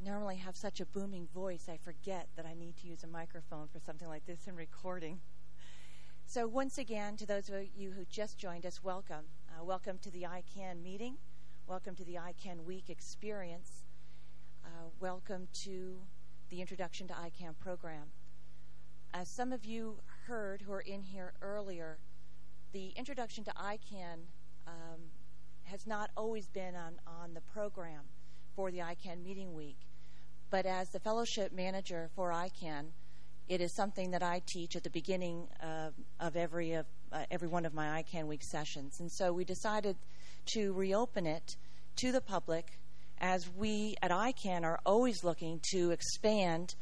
normally have such a booming voice, I forget that I need to use a microphone for something like this in recording. So once again, to those of you who just joined us, welcome. Welcome to the ICANN meeting. Welcome to the ICANN Week experience. Welcome to the Introduction to ICANN program. As some of you heard who are in here earlier, the Introduction to ICANN has not always been on the program for the ICANN meeting week. But as the fellowship manager for ICANN, it is something that I teach at the beginning of every one of my ICANN week sessions. And so we decided to reopen it to the public, as we at ICANN are always looking to expand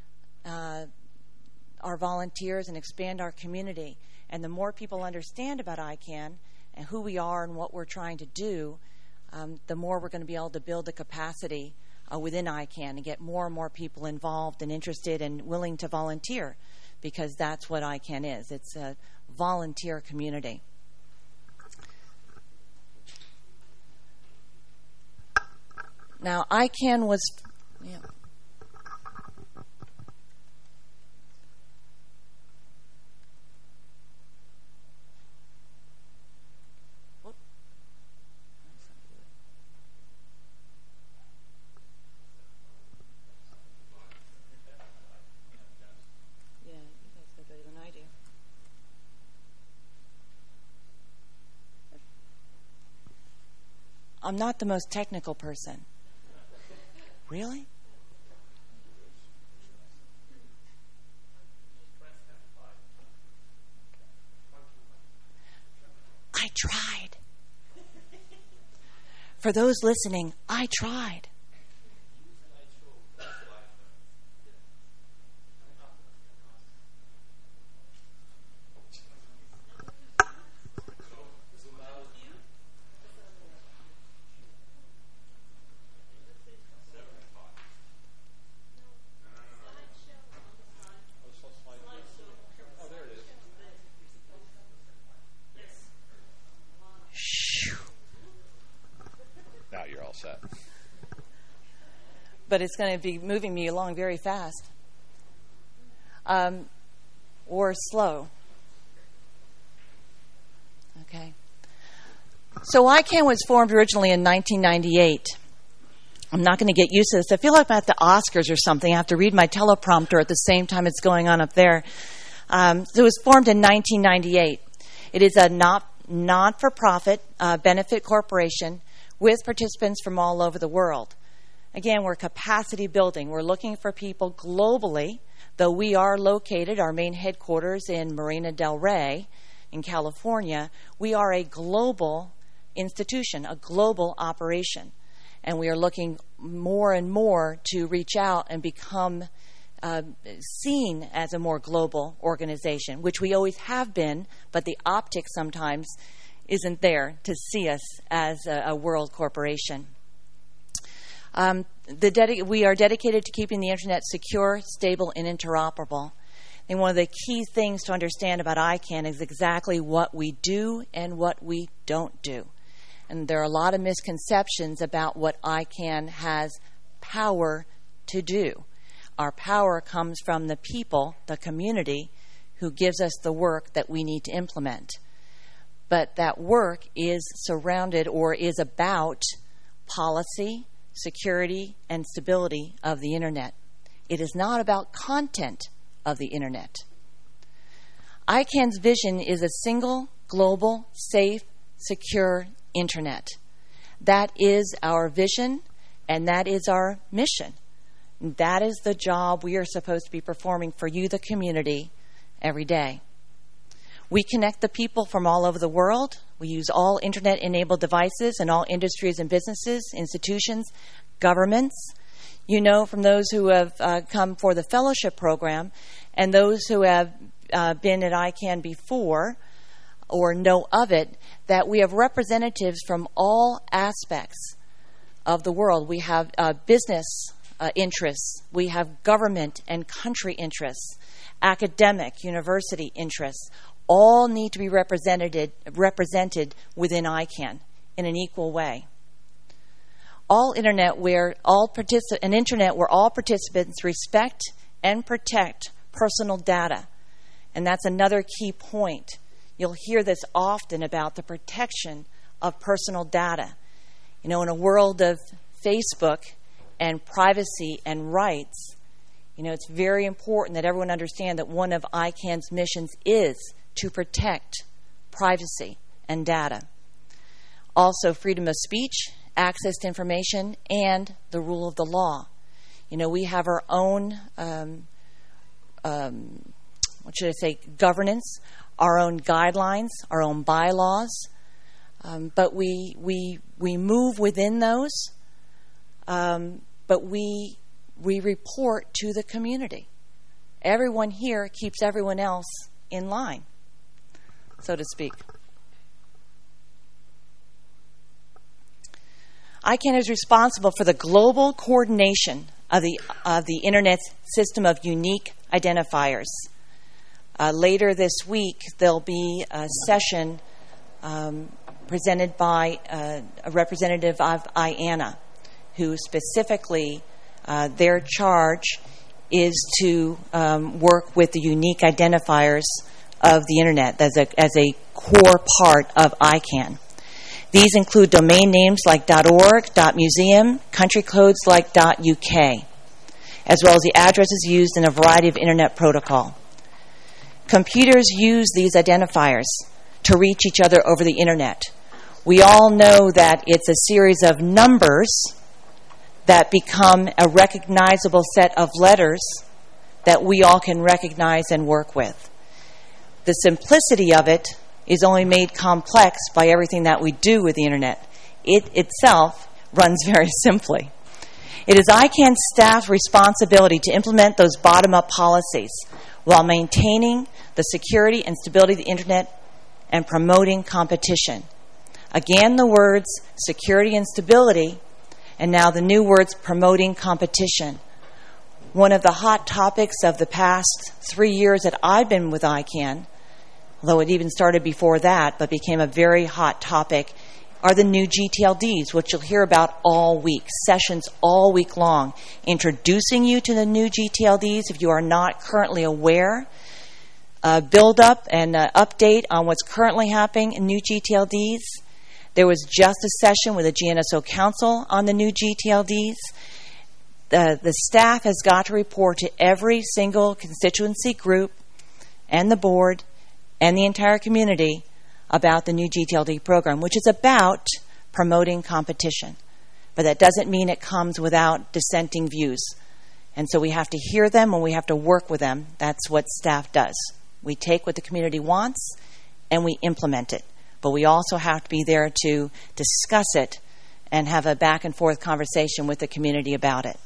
our volunteers and expand our community. And the more people understand about ICANN and who we are and what we're trying to do, the more we're going to be able to build the capacity within ICANN and get more and more people involved and interested and willing to volunteer, because that's what ICANN is. It's a volunteer community. Now, ICANN was... Yeah. I'm not the most technical person. Really? I tried. For those listening, I tried. Set. But it's going to be moving me along very fast. Or slow. Okay. So ICANN was formed originally in 1998. I'm not going to get used to this. I feel like I'm at the Oscars or something. I have to read my teleprompter at the same time it's going on up there. So it was formed in 1998. It is a not-for-profit benefit corporation with participants from all over the world. Again, we're capacity building. We're looking for people globally, though we are located, our main headquarters in Marina del Rey in California. We are a global institution, a global operation. And we are looking more and more to reach out and become seen as a more global organization, which we always have been, but the optics sometimes isn't there to see us as a world corporation. We are dedicated to keeping the Internet secure, stable, and interoperable. And one of the key things to understand about ICANN is exactly what we do and what we don't do. And there are a lot of misconceptions about what ICANN has power to do. Our power comes from the people, the community, who gives us the work that we need to implement. But that work is surrounded or is about policy, security, and stability of the Internet. It is not about content of the Internet. ICANN's vision is a single, global, safe, secure Internet. That is our vision, and that is our mission. That is the job we are supposed to be performing for you, the community, every day. We connect the people from all over the world. We use all Internet-enabled devices in all industries and businesses, institutions, governments. You know from those who have come for the fellowship program and those who have been at ICANN before or know of it, that we have representatives from all aspects of the world. We have business interests. We have government and country interests, academic, university interests. All need to be represented within ICANN in an equal way. an internet where all participants respect and protect personal data. And that's another key point. You'll hear this often about the protection of personal data. In a world of Facebook and privacy and rights, it's very important that everyone understand that one of ICANN's missions is to protect privacy and data. Also, freedom of speech, access to information, and the rule of the law. We have our own, governance, our own guidelines, our own bylaws, but we move within those, but we report to the community. Everyone here keeps everyone else in line, so to speak. ICANN is responsible for the global coordination of the Internet's system of unique identifiers. Later this week, there'll be a session presented by a representative of IANA, who specifically their charge is to work with the unique identifiers of the Internet as a core part of ICANN. These include domain names like .org, .museum, country codes like .uk, as well as the addresses used in a variety of Internet protocol. Computers use these identifiers to reach each other over the Internet. We all know that it's a series of numbers that become a recognizable set of letters that we all can recognize and work with. The simplicity of it is only made complex by everything that we do with the Internet. It itself runs very simply. It is ICANN's staff's responsibility to implement those bottom-up policies while maintaining the security and stability of the Internet and promoting competition. Again, the words security and stability, and now the new words promoting competition. One of the hot topics of the past 3 years that I've been with ICANN, although it even started before that, but became a very hot topic, are the new GTLDs, which you'll hear about all week, sessions all week long, introducing you to the new GTLDs if you are not currently aware, build up and update on what's currently happening in new GTLDs. There was just a session with the GNSO Council on the new GTLDs. The staff has got to report to every single constituency group and the board and the entire community about the new GTLD program, which is about promoting competition. But that doesn't mean it comes without dissenting views. And so we have to hear them and we have to work with them. That's what staff does. We take what the community wants and we implement it. But we also have to be there to discuss it and have a back and forth conversation with the community about it.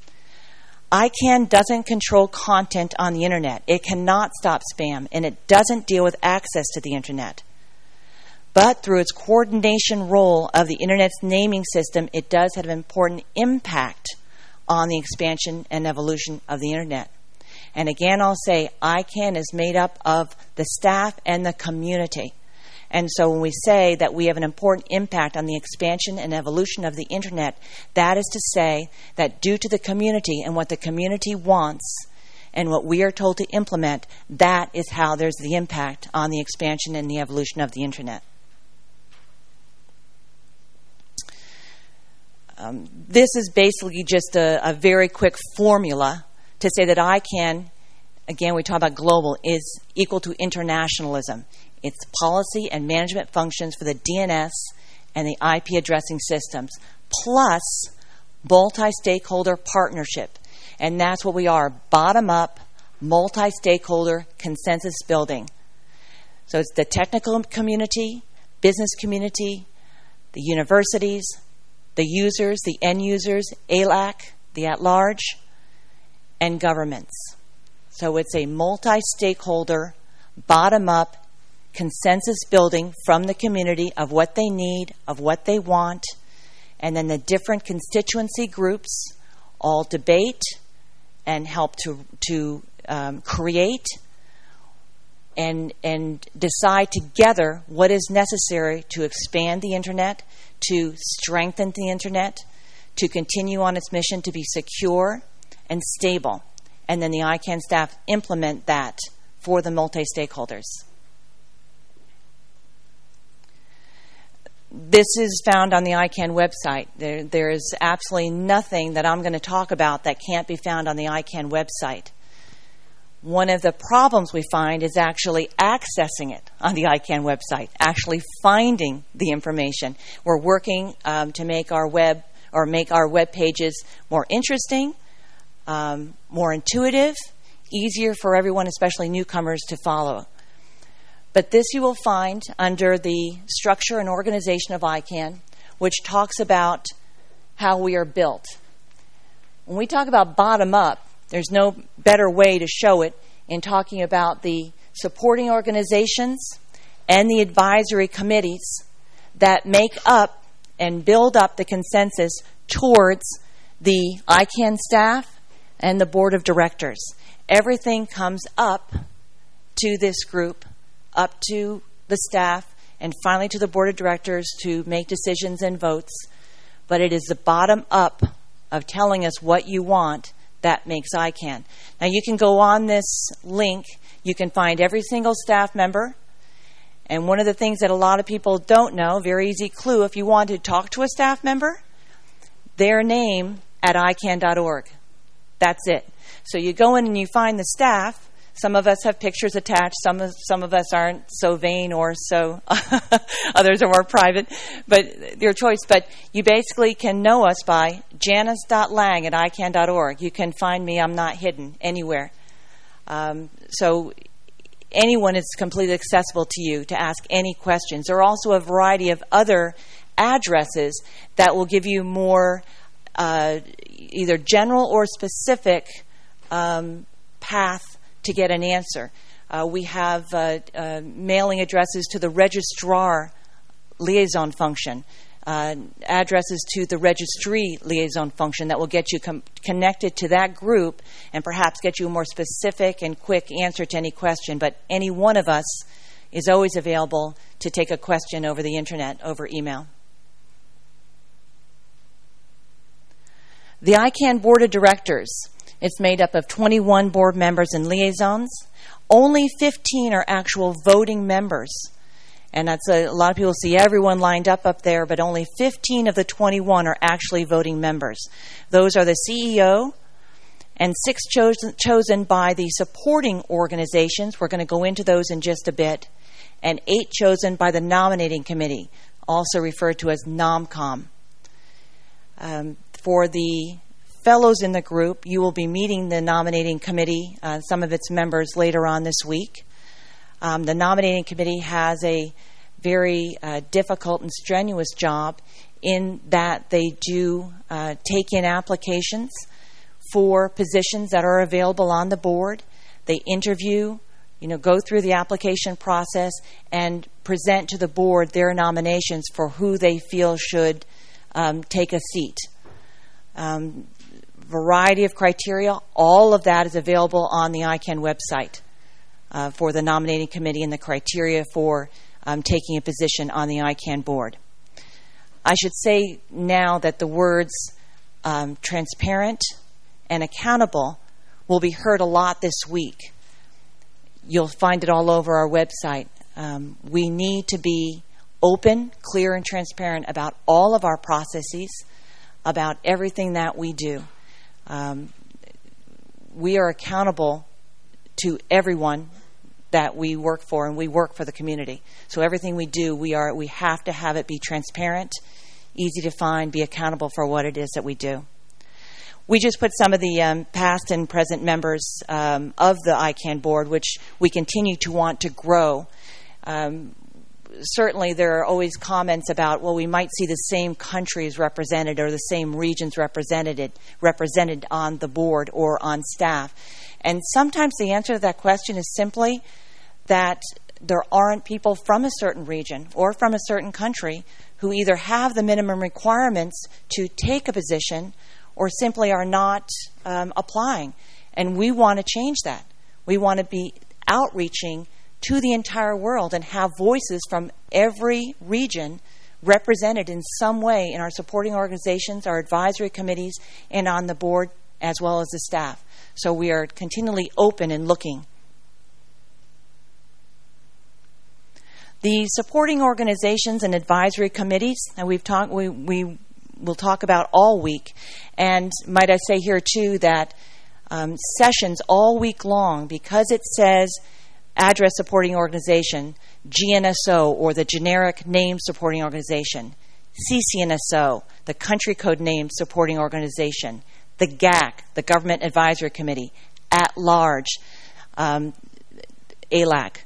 ICANN doesn't control content on the Internet. It cannot stop spam, and it doesn't deal with access to the Internet. But through its coordination role of the Internet's naming system, it does have an important impact on the expansion and evolution of the Internet. And again, I'll say ICANN is made up of the staff and the community. And so when we say that we have an important impact on the expansion and evolution of the Internet, that is to say that due to the community and what the community wants and what we are told to implement, that is how there's the impact on the expansion and the evolution of the Internet. This is basically just a very quick formula to say that ICANN, again, we talk about global, is equal to internationalism. It's policy and management functions for the DNS and the IP addressing systems, plus multi-stakeholder partnership. And that's what we are, bottom-up, multi-stakeholder consensus building. So it's the technical community, business community, the universities, the users, the end users, ALAC, the at-large, and governments. So it's a multi-stakeholder, bottom-up, consensus building from the community of what they need, of what they want, and then the different constituency groups all debate and help to create and decide together what is necessary to expand the Internet, to strengthen the Internet, to continue on its mission to be secure and stable. And then the ICANN staff implement that for the multi-stakeholders. This is found on the ICANN website. There is absolutely nothing that I'm going to talk about that can't be found on the ICANN website. One of the problems we find is actually accessing it on the ICANN website, actually finding the information. We're working to make our web pages more interesting, more intuitive, easier for everyone, especially newcomers, to follow. But this you will find under the structure and organization of ICANN, which talks about how we are built. When we talk about bottom up, there's no better way to show it in talking about the supporting organizations and the advisory committees that make up and build up the consensus towards the ICANN staff and the board of directors. Everything comes up to this group, up to the staff, and finally to the board of directors to make decisions and votes. But it is the bottom up of telling us what you want that makes ICANN. Now you can go on this link. You can find every single staff member. And one of the things that a lot of people don't know, very easy clue, if you want to talk to a staff member, their name at ICANN.org. That's it. So you go in and you find the staff. Some of us have pictures attached. Some of us aren't so vain or so. Others are more private. But your choice. But you basically can know us by janice.lang at icann.org. You can find me. I'm not hidden anywhere. So anyone is completely accessible to you to ask any questions. There are also a variety of other addresses that will give you more either general or specific path to get an answer. We have mailing addresses to the registrar liaison function, addresses to the registry liaison function that will get you connected to that group and perhaps get you a more specific and quick answer to any question. But any one of us is always available to take a question over the internet, over email. The ICANN Board of Directors, it's made up of 21 board members and liaisons. Only 15 are actual voting members. And that's a lot of people see everyone lined up there, but only 15 of the 21 are actually voting members. Those are the CEO and 6 chosen by the supporting organizations. We're going to go into those in just a bit. And 8 chosen by the nominating committee, also referred to as NOMCOM. For the fellows in the group, you will be meeting the nominating committee, some of its members, later on this week. The nominating committee has a very difficult and strenuous job in that they do take in applications for positions that are available on the board. They interview, go through the application process and present to the board their nominations for who they feel should take a seat. Variety of criteria, all of that is available on the ICANN website for the nominating committee and the criteria for taking a position on the ICANN board. I should say now that the words transparent and accountable will be heard a lot this week. You'll find it all over our website. We need to be open, clear, and transparent about all of our processes, about everything that we do. We are accountable to everyone that we work for, and we work for the community. So everything we do, we have to have it be transparent, easy to find, be accountable for what it is that we do. We just put some of the past and present members of the ICANN board, which we continue to want to grow. Certainly there are always comments about, well, we might see the same countries represented or the same regions represented on the board or on staff. And sometimes the answer to that question is simply that there aren't people from a certain region or from a certain country who either have the minimum requirements to take a position or simply are not applying. And we want to change that. We want to be outreaching to the entire world and have voices from every region represented in some way in our supporting organizations, our advisory committees, and on the board, as well as the staff. So we are continually open and looking. The supporting organizations and advisory committees, and we will talk about all week. And might I say here, too, that sessions all week long, because it says Address Supporting Organization, GNSO, or the Generic Name Supporting Organization, CCNSO, the Country Code Name Supporting Organization, the GAC, the Government Advisory Committee, at large, ALAC.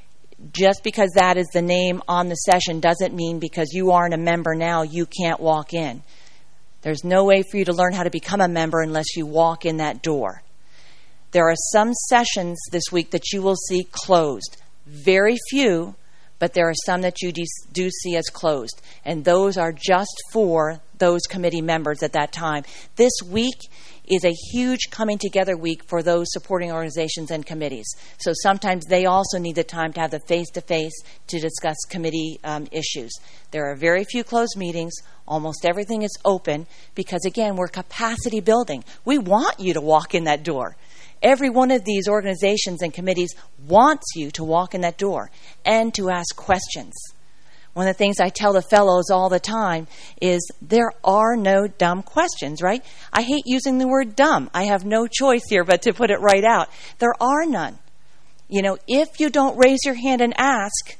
Just because that is the name on the session doesn't mean because you aren't a member now, you can't walk in. There's no way for you to learn how to become a member unless you walk in that door. There are some sessions this week that you will see closed. Very few, but there are some that you do see as closed. And those are just for those committee members at that time. This week is a huge coming together week for those supporting organizations and committees. So sometimes they also need the time to have the face-to-face to discuss committee issues. There are very few closed meetings. Almost everything is open because, again, we're capacity building. We want you to walk in that door. Every one of these organizations and committees wants you to walk in that door and to ask questions. One of the things I tell the fellows all the time is there are no dumb questions, right? I hate using the word dumb. I have no choice here but to put it right out. There are none. You know, if you don't raise your hand and ask,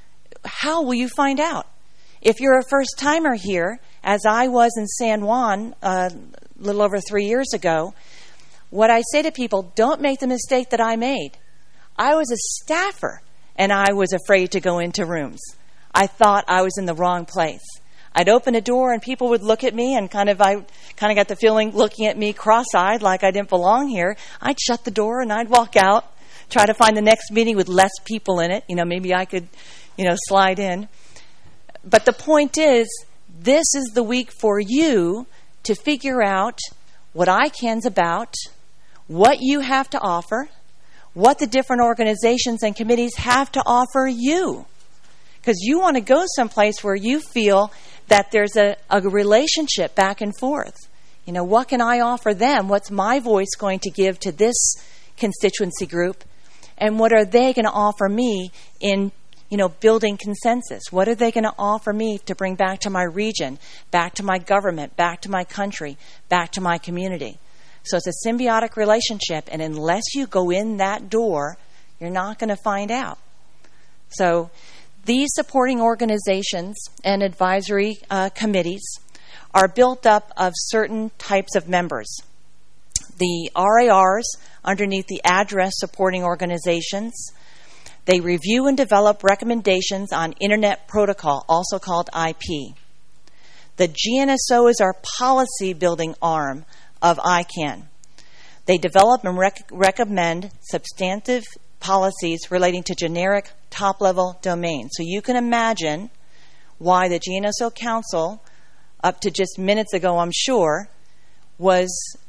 how will you find out? If you're a first-timer here, as I was in San Juan a little over 3 years ago, what I say to people, don't make the mistake that I made. I was a staffer, and I was afraid to go into rooms. I thought I was in the wrong place. I'd open a door and people would look at me and I got the feeling looking at me cross-eyed like I didn't belong here. I'd shut the door and I'd walk out, try to find the next meeting with less people in it. Maybe I could, slide in. But the point is, this is the week for you to figure out what ICANN's about, what you have to offer, what the different organizations and committees have to offer you. Because you want to go someplace where you feel that there's a relationship back and forth. What can I offer them? What's my voice going to give to this constituency group? And what are they going to offer me in, building consensus? What are they going to offer me to bring back to my region, back to my government, back to my country, back to my community? So it's a symbiotic relationship, and unless you go in that door, you're not going to find out. So these supporting organizations and advisory committees are built up of certain types of members. The RARs, underneath the address supporting organizations, they review and develop recommendations on Internet Protocol, also called IP. The GNSO is our policy building arm of ICANN. They develop and recommend substantive policies relating to generic top-level domains. So you can imagine why the GNSO Council, up to just minutes ago, I'm sure, was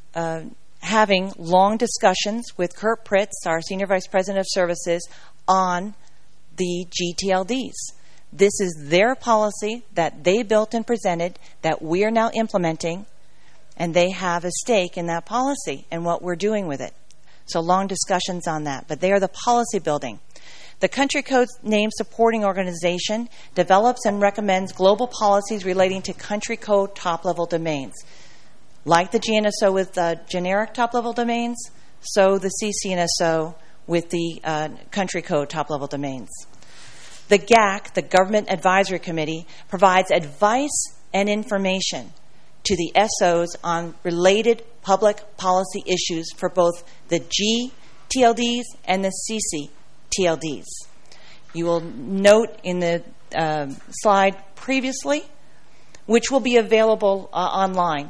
having long discussions with Kurt Pritz, our Senior Vice President of Services, on the GTLDs. This is their policy that they built and presented that we are now implementing, and they have a stake in that policy and what we're doing with it. So long discussions on that, but they are the policy building. The Country Code Name Supporting Organization develops and recommends global policies relating to country code top-level domains. Like the GNSO with generic top-level domains, so the CCNSO with the country code top-level domains. The GAC, the Government Advisory Committee, provides advice and information to the SOs on related public policy issues for both the GTLDs and the CCTLDs. You will note in the slide previously, which will be available online.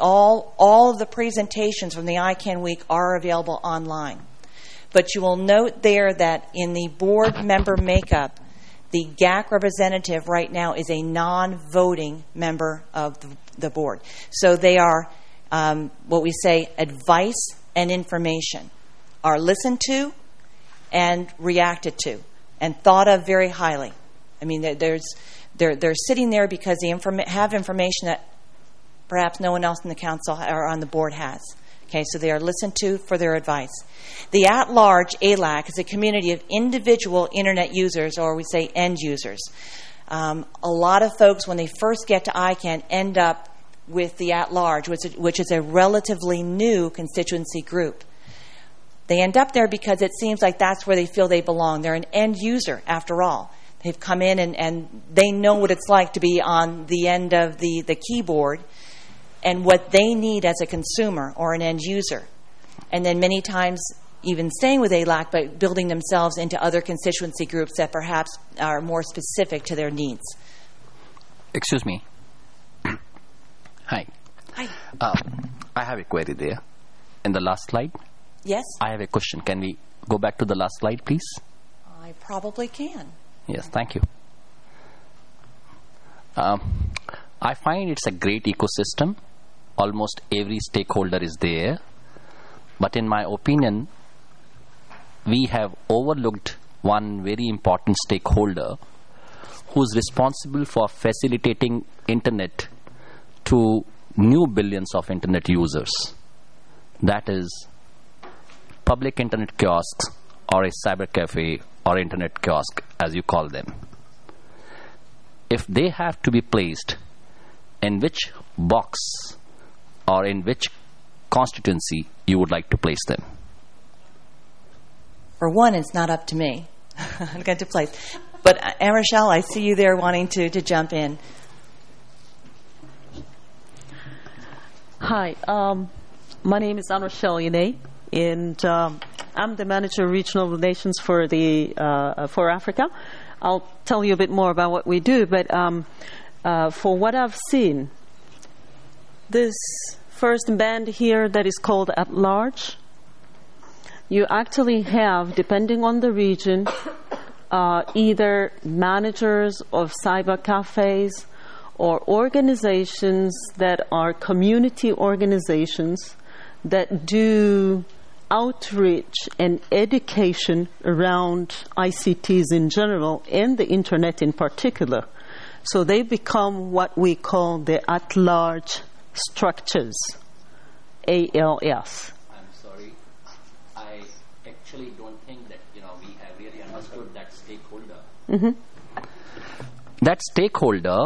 All of the presentations from the ICANN Week are available online. But you will note there that in the board member makeup, the GAC representative right now is a non-voting member of the board. So they are what we say advice and information are listened to and reacted to and thought of very highly. I mean, there's They're sitting there because they have information that perhaps no one else in the council or on the board has. Okay, so they are listened to for their advice. The at-large ALAC is a community of individual Internet users, or we say end users. A lot of folks, when they first get to ICANN, end up with the at-large, which is a relatively new constituency group. They end up there because it seems like that's where they feel they belong. They're an end user, after all. They've come in and they know what it's like to be on the end of the keyboard and what they need as a consumer or an end user. And then many times even staying with ALAC, but building themselves into other constituency groups that perhaps are more specific to their needs. Excuse me. Hi. Hi. I have a query there. In the last slide, Yes? I have a question. Can we go back to the last slide, please? I probably can. Yes, thank you. I find it's a great ecosystem. Almost every stakeholder is there. But in my opinion, we have overlooked one very important stakeholder who's responsible for facilitating internet to new billions of internet users. That is public internet kiosks or a cyber cafe or internet kiosk, as you call them. If they have to be placed in which box or in which constituency you would like to place them? For one, it's not up to me. I'm going to place. But Rochelle, I see you there wanting to jump in. Hi, my name is Rochelle Yane, and I'm the manager of regional relations for for Africa. I'll tell you a bit more about what we do, but for what I've seen, this first band here that is called At Large, you actually have, depending on the region, either managers of cyber cafes or organizations that are community organizations that do outreach and education around ICTs in general and the internet in particular. So they become what we call the at-large structures, ALS. I'm sorry. I actually don't think that we have really understood that stakeholder. Mm-hmm. That stakeholder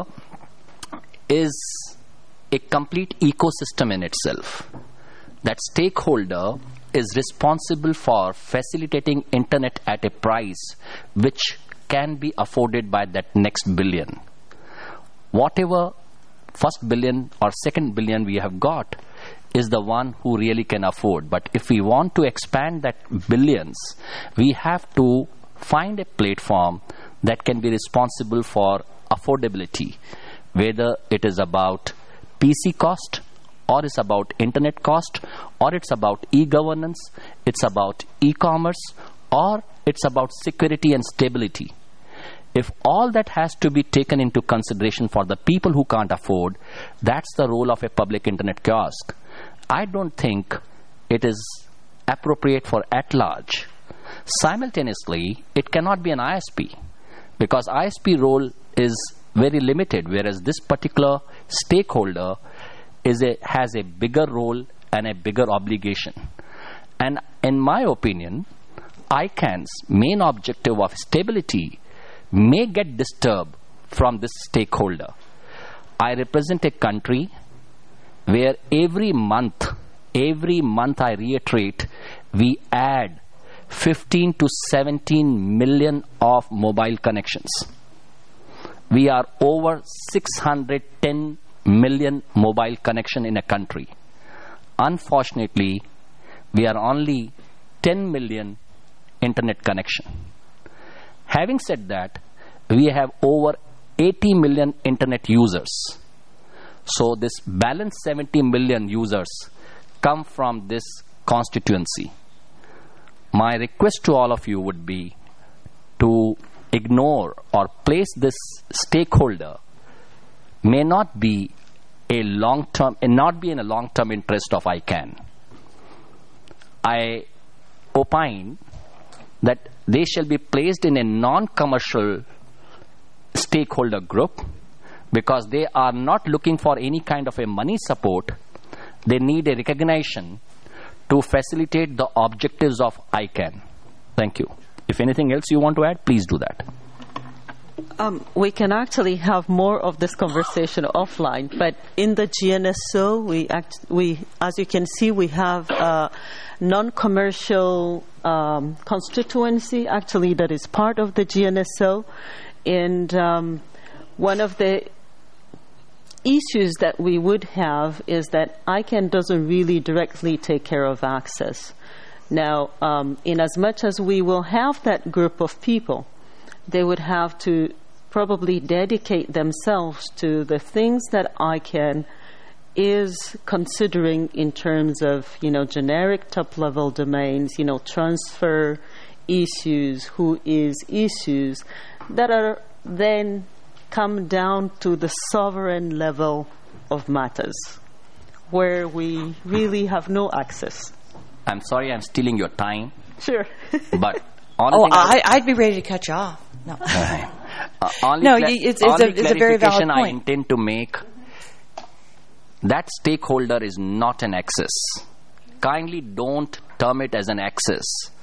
is a complete ecosystem in itself. That stakeholder is responsible for facilitating internet at a price which can be afforded by that next billion. Whatever first billion or second billion we have got is the one who really can afford. But if we want to expand that billions, we have to find a platform that can be responsible for affordability, whether it is about PC cost, or it's about internet cost, or it's about e-governance, it's about e-commerce, or it's about security and stability. If all that has to be taken into consideration for the people who can't afford, that's the role of a public internet kiosk. I don't think it is appropriate for at large. Simultaneously, it cannot be an ISP, because ISP role is very limited, whereas this particular stakeholder has a bigger role and a bigger obligation. And in my opinion, ICANN's main objective of stability may get disturbed from this stakeholder. I represent a country where every month I reiterate, we add 15 to 17 million of mobile connections. We are over 610 million mobile connection in a country. Unfortunately, we are only 10 million internet connection. Having said that, we have over 80 million internet users. So this balanced 70 million users come from this constituency. My request to all of you would be to ignore or place this stakeholder may not be a long-term and not be in a long-term interest of ICANN. I opine that they shall be placed in a non-commercial stakeholder group because they are not looking for any kind of a money support. They need a recognition to facilitate the objectives of ICANN. Thank you. If anything else you want to add, please do that. We can actually have more of this conversation offline, but in the GNSO, we, as you can see, we have a non-commercial constituency actually that is part of the GNSO, and one of the issues that we would have is that ICANN doesn't really directly take care of access. Now, in as much as we will have that group of people, they would have to probably dedicate themselves to the things that ICANN is considering in terms of, generic top-level domains, transfer issues, who is issues, that are then come down to the sovereign level of matters, where we really have no access. I'm sorry I'm stealing your time. Sure. But I'd be ready to cut you off. No. It's a very valid point. I intend to make that stakeholder is not an access. Kindly don't term it as an access.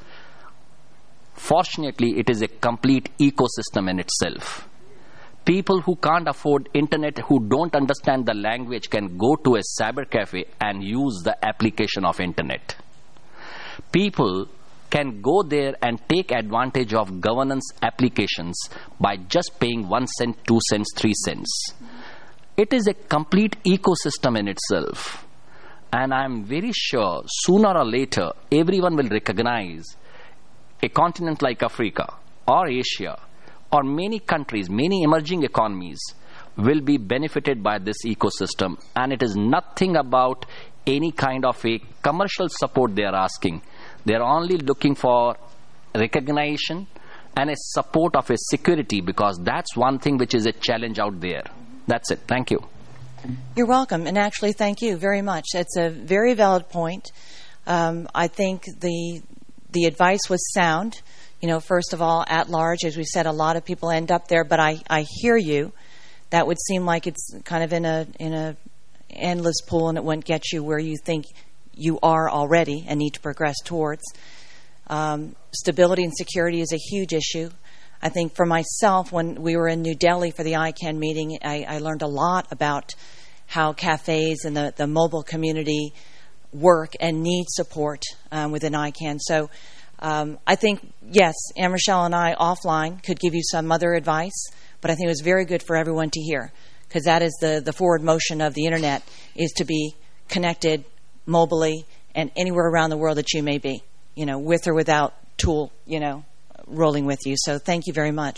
Fortunately, it is a complete ecosystem in itself. People who can't afford internet, who don't understand the language, can go to a cyber cafe and use the application of internet. People can go there and take advantage of governance applications by just paying 1 cent, 2 cents, 3 cents. It is a complete ecosystem in itself. And I'm very sure sooner or later everyone will recognize a continent like Africa or Asia or many countries, many emerging economies will be benefited by this ecosystem. And it is nothing about any kind of a commercial support they are asking. They are only looking for recognition and a support of a security, because that's one thing which is a challenge out there. That's it. Thank you. You're welcome. And actually, thank you very much. It's a very valid point. I think the advice was sound. First of all, at large, as we said, a lot of people end up there. But I hear you. That would seem like it's kind of in a endless pool, and it wouldn't get you where you think you are already and need to progress towards. Stability and security is a huge issue. I think for myself, when we were in New Delhi for the ICANN meeting, I learned a lot about how cafes and the mobile community work and need support within ICANN. So I think, yes, Anne Rochelle and I offline could give you some other advice, but I think it was very good for everyone to hear, because that is the forward motion of the Internet, is to be connected mobily and anywhere around the world that you may be, with or without tool, rolling with you. So thank you very much.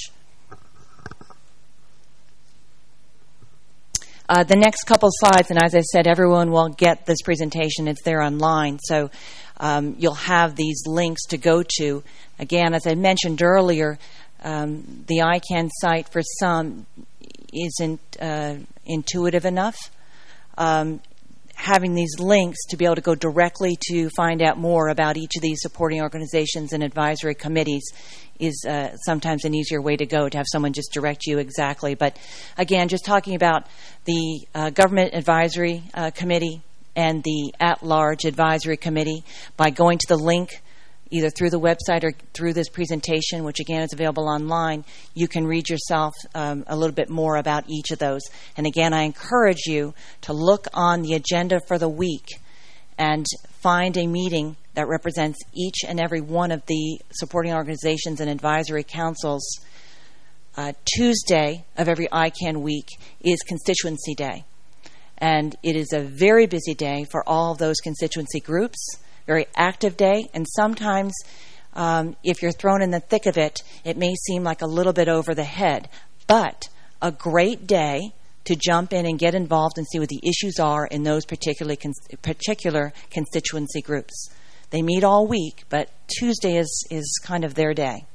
The next couple slides, and as I said, everyone will get this presentation. It's there online. So you'll have these links to go to. Again, as I mentioned earlier, the ICANN site for some isn't intuitive enough. Having these links to be able to go directly to find out more about each of these supporting organizations and advisory committees is sometimes an easier way to go, to have someone just direct you exactly. But again, just talking about the Government Advisory Committee and the At-Large Advisory Committee, by going to the link either through the website or through this presentation, which again is available online, you can read yourself a little bit more about each of those. And again, I encourage you to look on the agenda for the week and find a meeting that represents each and every one of the supporting organizations and advisory councils. Tuesday of every ICANN week is Constituency Day. And it is a very busy day for all of those constituency groups. Very active day, and sometimes if you're thrown in the thick of it, it may seem like a little bit over the head, but a great day to jump in and get involved and see what the issues are in those particular constituency groups. They meet all week, but Tuesday is kind of their day.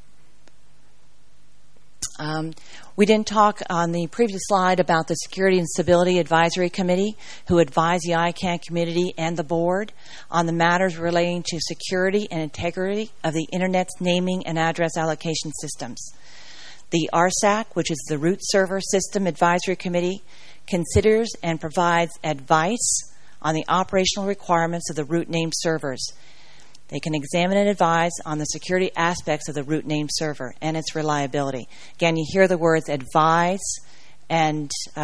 We didn't talk on the previous slide about the Security and Stability Advisory Committee, who advise the ICANN community and the board on the matters relating to security and integrity of the Internet's naming and address allocation systems. The RSAC, which is the Root Server System Advisory Committee, considers and provides advice on the operational requirements of the root name servers. They can examine and advise on the security aspects of the root name server and its reliability. Again, you hear the words advise and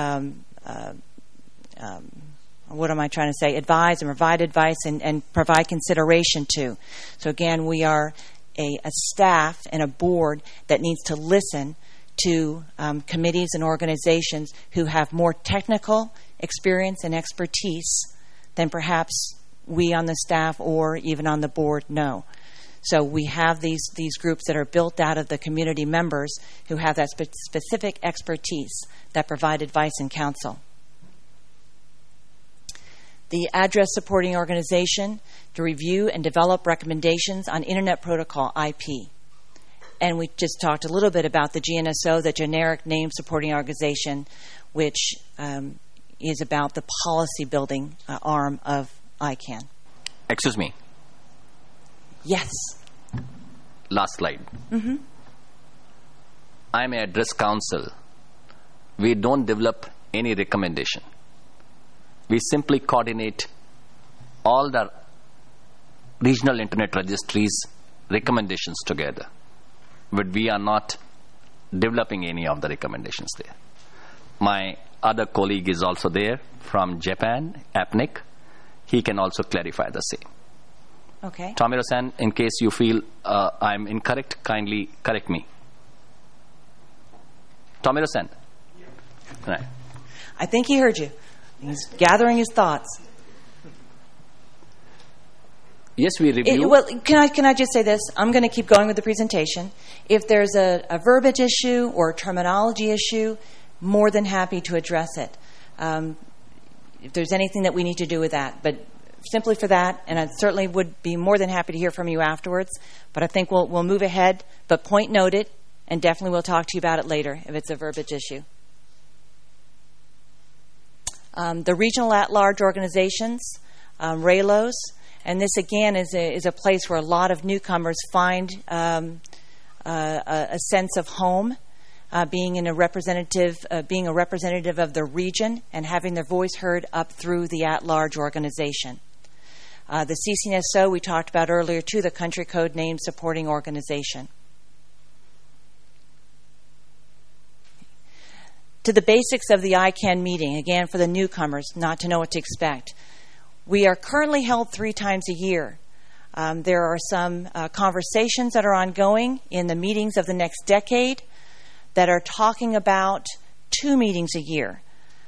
what am I trying to say? Advise and provide advice and provide consideration to. So again, we are a staff and a board that needs to listen to committees and organizations who have more technical experience and expertise than perhaps we on the staff or even on the board know. So we have these groups that are built out of the community members who have that specific expertise that provide advice and counsel. The Address Supporting Organization to review and develop recommendations on Internet Protocol, IP. And we just talked a little bit about the GNSO, the Generic Name Supporting Organization, which is about the policy building arm of ICANN. Excuse me. Yes. Last slide. I'm an address council. We don't develop any recommendation. We simply coordinate all the regional internet registries' recommendations together. But we are not developing any of the recommendations there. My other colleague is also there from Japan, APNIC. He can also clarify the same. Okay. Tomiro-san, in case you feel I'm incorrect, kindly correct me. Tomiro-san. Yeah. Right. I think he heard you. He's gathering his thoughts. Yes, we review. Well, can I just say this? I'm going to keep going with the presentation. If there's a verbiage issue or a terminology issue, more than happy to address it. If there's anything that we need to do with that. But simply for that, and I certainly would be more than happy to hear from you afterwards, but I think we'll move ahead. But point noted, and definitely we'll talk to you about it later if it's a verbiage issue. The regional at-large organizations, RALOs, and this again is a place where a lot of newcomers find a sense of home, being a representative of the region and having their voice heard up through the at-large organization. The CCNSO we talked about earlier too, the Country Code Name Supporting Organization. To the basics of the ICANN meeting, again for the newcomers, not to know what to expect. We are currently held 3 times a year. There are some conversations that are ongoing in the meetings of the next decade that are talking about 2 meetings a year.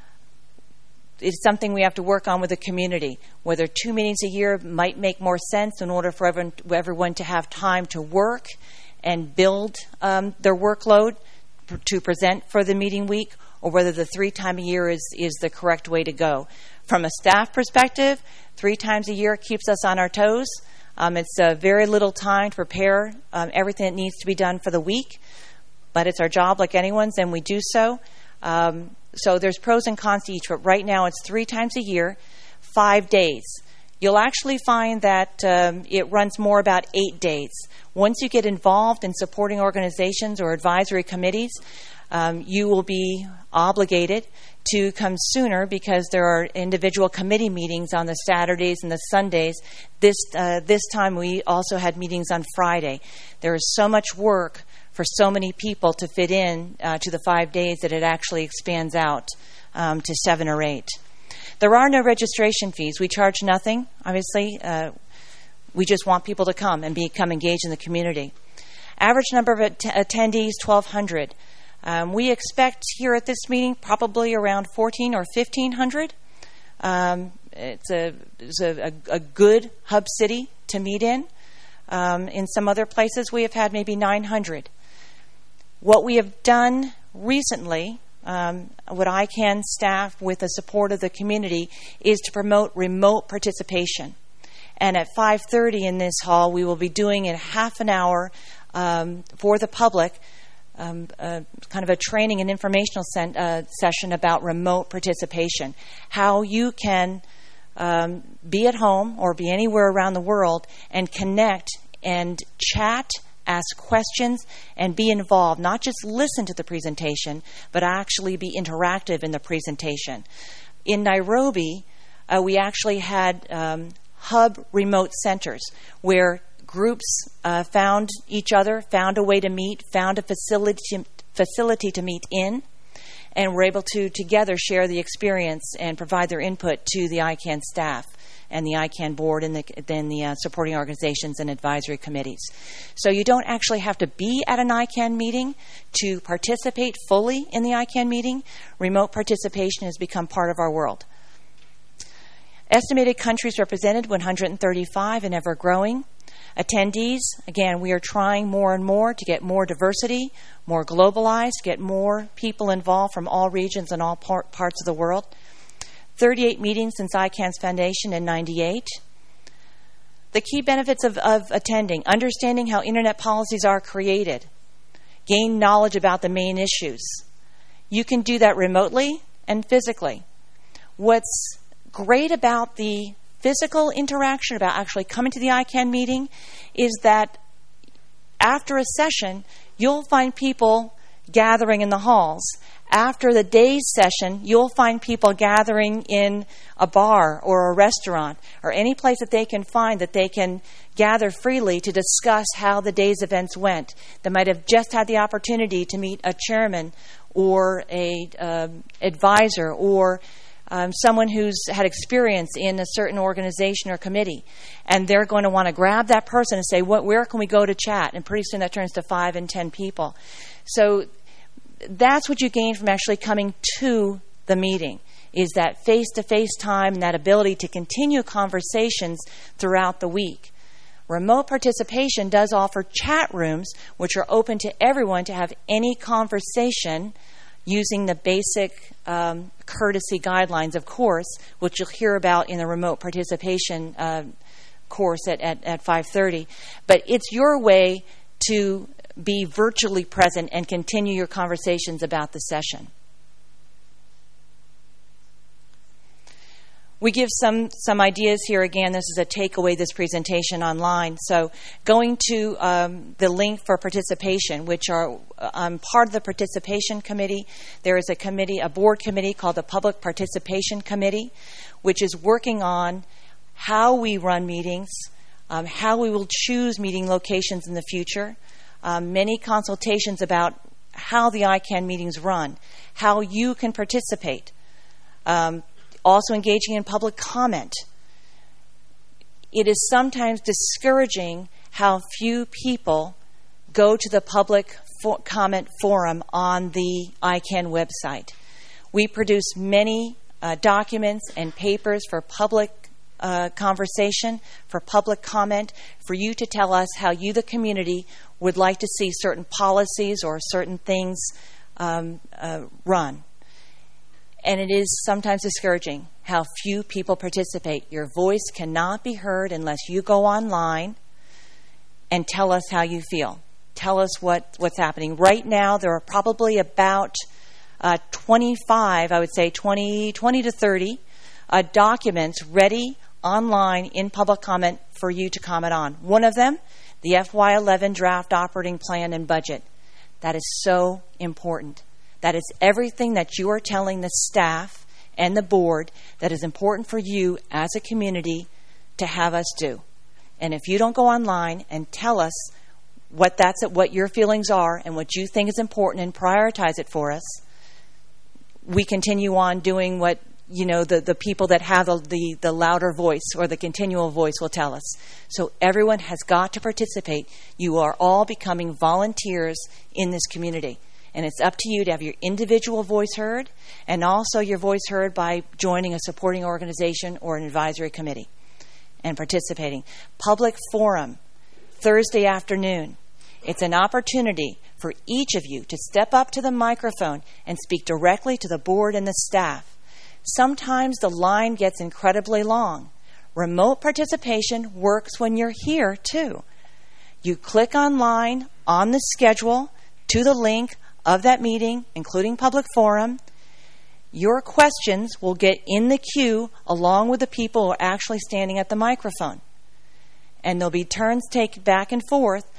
It's something we have to work on with the community, whether 2 meetings a year might make more sense in order for everyone to have time to work and build their workload to present for the meeting week, or whether the 3 times a year is the correct way to go. From a staff perspective, 3 times a year keeps us on our toes. It's very little time to prepare everything that needs to be done for the week, but it's our job like anyone's, and we do so. So there's pros and cons to each, but right now it's 3 times a year, 5 days. You'll actually find that it runs more about 8 days. Once you get involved in supporting organizations or advisory committees, you will be obligated to come sooner because there are individual committee meetings on the Saturdays and the Sundays. This time we also had meetings on Friday. There is so much work for so many people to fit in to the 5 days that it actually expands out to 7 or 8. There are no registration fees. We charge nothing, obviously. We just want people to come and become engaged in the community. Average number of attendees, 1,200. We expect here at this meeting probably around 1,400 or 1,500. It's a good hub city to meet in. In some other places we have had maybe 900. What we have done recently, what ICANN staff with the support of the community, is to promote remote participation. And at 5:30 in this hall, we will be doing a half an hour for the public, kind of a training and informational session about remote participation. How you can be at home or be anywhere around the world and connect and chat, ask questions, and be involved. Not just listen to the presentation, but actually be interactive in the presentation. In Nairobi, we actually had hub remote centers where groups found each other, found a way to meet, found a facility to meet in, and were able to together share the experience and provide their input to the ICANN staff and the ICANN board and then the supporting organizations and advisory committees. So you don't actually have to be at an ICANN meeting to participate fully in the ICANN meeting. Remote participation has become part of our world. Estimated countries represented, 135 and ever growing. Attendees, again, we are trying more and more to get more diversity, more globalized, get more people involved from all regions and all parts of the world. 38 meetings since ICANN's foundation in 98. The key benefits of attending: understanding how Internet policies are created, gain knowledge about the main issues. You can do that remotely and physically. What's great about the physical interaction, about actually coming to the ICANN meeting, is that after a session, you'll find people gathering in the halls. After the day's session, you'll find people gathering in a bar or a restaurant or any place that they can find that they can gather freely to discuss how the day's events went. They might have just had the opportunity to meet a chairman or a advisor or someone who's had experience in a certain organization or committee. And they're going to want to grab that person and say, where can we go to chat? And pretty soon that turns to 5 and 10 people. So that's what you gain from actually coming to the meeting, is that face-to-face time and that ability to continue conversations throughout the week. Remote participation does offer chat rooms, which are open to everyone to have any conversation using the basic courtesy guidelines, of course, which you'll hear about in the remote participation course at 5:30. But it's your way to be virtually present and continue your conversations about the session. We give some ideas here. Again, this is a takeaway, this presentation online. So going to the link for participation, which are part of the participation committee. There is a board committee called the Public Participation Committee, which is working on how we run meetings, how we will choose meeting locations in the future, many consultations about how the ICANN meetings run, how you can participate, also engaging in public comment. It is sometimes discouraging how few people go to the public comment forum on the ICANN website. We produce many documents and papers for public conversation, for public comment, for you to tell us how you, the community, would like to see certain policies or certain things run. And it is sometimes discouraging how few people participate. Your voice cannot be heard unless you go online and tell us how you feel. Tell us what's happening. Right now, there are probably about 25, I would say 20 to 30 documents ready online in public comment for you to comment on. One of them, the FY11 Draft Operating Plan and Budget. That is so important. That is everything that you are telling the staff and the board that is important for you as a community to have us do. And if you don't go online and tell us what your feelings are and what you think is important and prioritize it for us, we continue on doing what the people that have the louder voice or the continual voice will tell us. So everyone has got to participate. You are all becoming volunteers in this community. And it's up to you to have your individual voice heard and also your voice heard by joining a supporting organization or an advisory committee and participating. Public forum, Thursday afternoon. It's an opportunity for each of you to step up to the microphone and speak directly to the board and the staff. Sometimes the line gets incredibly long. Remote participation works when you're here, too. You click online on the schedule to the link of that meeting, including public forum. Your questions will get in the queue along with the people who are actually standing at the microphone. And there'll be turns taken back and forth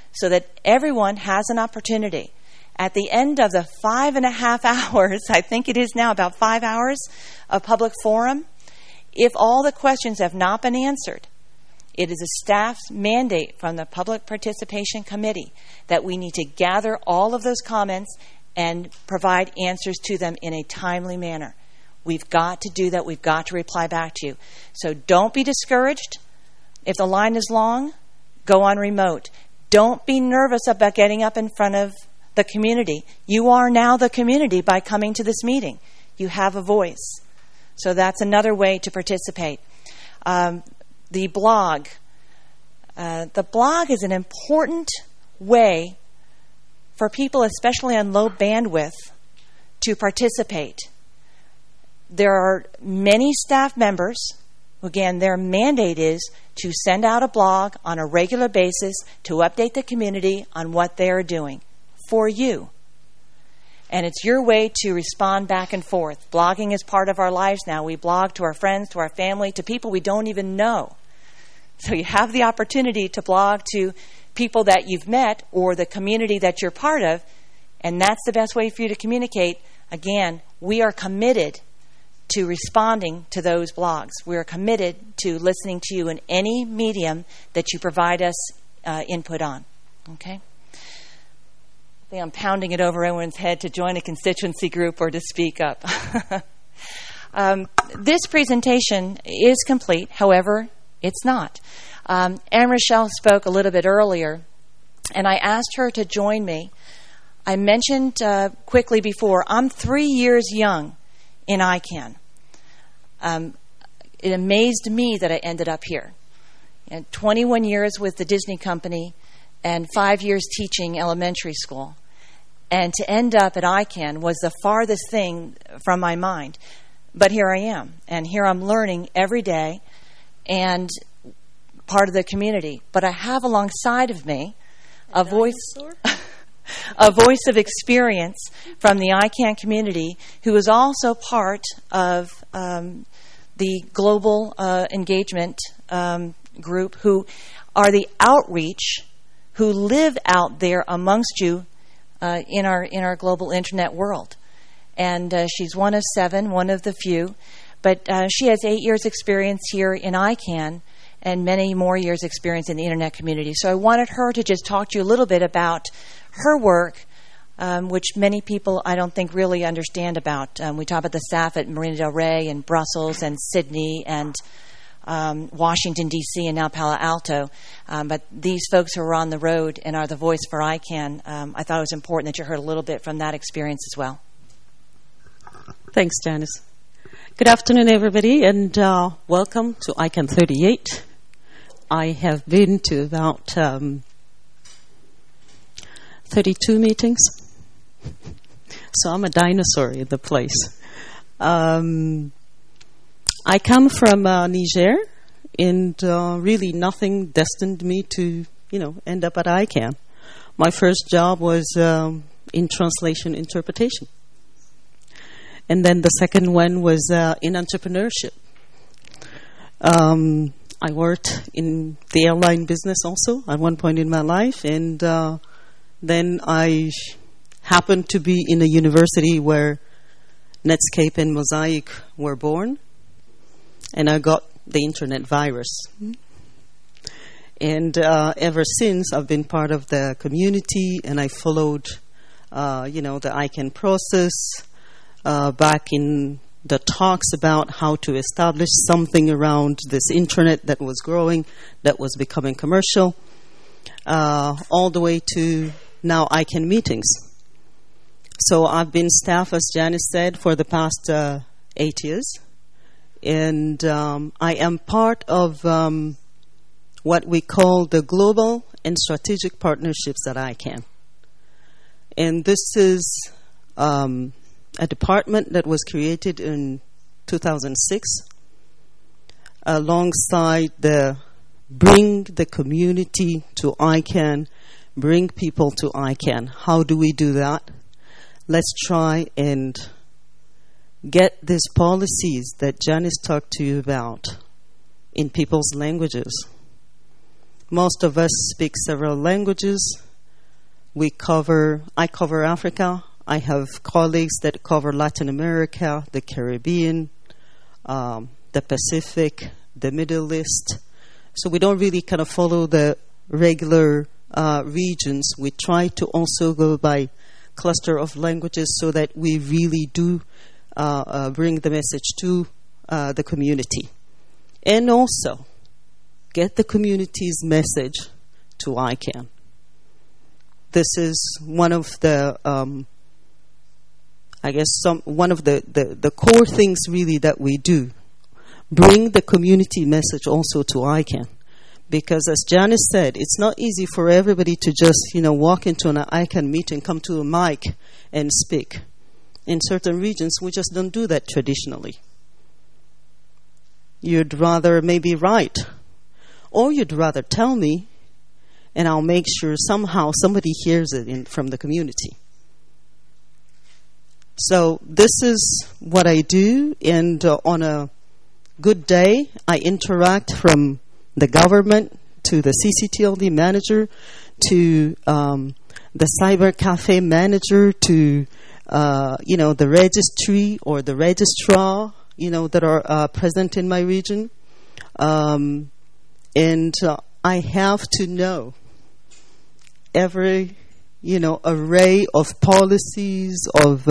so that everyone has an opportunity. At the end of the 5.5 hours, I think it is now about 5 hours of public forum, if all the questions have not been answered, it is a staff's mandate from the Public Participation Committee that we need to gather all of those comments and provide answers to them in a timely manner. We've got to do that. We've got to reply back to you. So don't be discouraged. If the line is long, go on remote. Don't be nervous about getting up in front of the community. You are now the community by coming to this meeting. You have a voice. So that's another way to participate. The blog. The blog is an important way for people, especially on low bandwidth, to participate. There are many staff members, again, their mandate is to send out a blog on a regular basis to update the community on what they are doing for you. And it's your way to respond back and forth. Blogging is part of our lives now. We blog to our friends, to our family, to people we don't even know. So you have the opportunity to blog to people that you've met or the community that you're part of, and that's the best way for you to communicate. Again, we are committed to responding to those blogs. We are committed to listening to you in any medium that you provide us input on. Okay? I think I'm pounding it over everyone's head to join a constituency group or to speak up. This presentation is complete. However, it's not. Anne Rochelle spoke a little bit earlier, and I asked her to join me. I mentioned quickly before, I'm 3 years young in ICANN. It amazed me that I ended up here. 21 years with the Disney company and 5 years teaching elementary school. And to end up at ICANN was the farthest thing from my mind. But here I am, and here I'm learning every day and part of the community. But I have alongside of me a voice of experience from the ICANN community who is also part of the global engagement group, who are the outreach, who live out there amongst you in our global internet world. And she's one of 7, one of the few. But she has 8 years experience here in ICANN and many more years experience in the internet community. So I wanted her to just talk to you a little bit about her work, which many people I don't think really understand about. We talk about the staff at Marina del Rey and Brussels and Sydney and Washington, D.C., and now Palo Alto. But these folks who are on the road and are the voice for ICANN, I thought it was important that you heard a little bit from that experience as well. Thanks, Janice. Good afternoon, everybody, and welcome to ICANN 38. I have been to about 32 meetings, so I'm a dinosaur in the place. I come from Niger, and really nothing destined me to, end up at ICANN. My first job was in translation interpretation. And then the second one was in entrepreneurship. I worked in the airline business also at one point in my life, and then I happened to be in a university where Netscape and Mosaic were born, and I got the internet virus. And ever since, I've been part of the community, and I followed, the ICANN process back in the talks about how to establish something around this internet that was growing, that was becoming commercial, all the way to now ICANN meetings. So I've been staff, as Janice said, for the past 8 years. And I am part of what we call the Global and Strategic Partnerships at ICANN. And this is a department that was created in 2006 alongside the bring the community to ICANN, bring people to ICANN. How do we do that? Let's try and get these policies that Janice talked to you about in people's languages. Most of us speak several languages. I cover Africa. I have colleagues that cover Latin America, the Caribbean, the Pacific, the Middle East. So we don't really kind of follow the regular regions. We try to also go by cluster of languages so that we really do bring the message to the community. And also get the community's message to ICANN. This is one of the, one of the core things really that we do. Bring the community message also to ICANN. Because as Janice said, it's not easy for everybody to just, walk into an ICANN meeting, come to a mic and speak. In certain regions, we just don't do that traditionally. You'd rather maybe write, or you'd rather tell me, and I'll make sure somehow somebody hears it from the community. So this is what I do, and on a good day, I interact from the government to the CCTLD manager to the cyber cafe manager to the registry or the registrar that are present in my region, and I have to know every array of policies of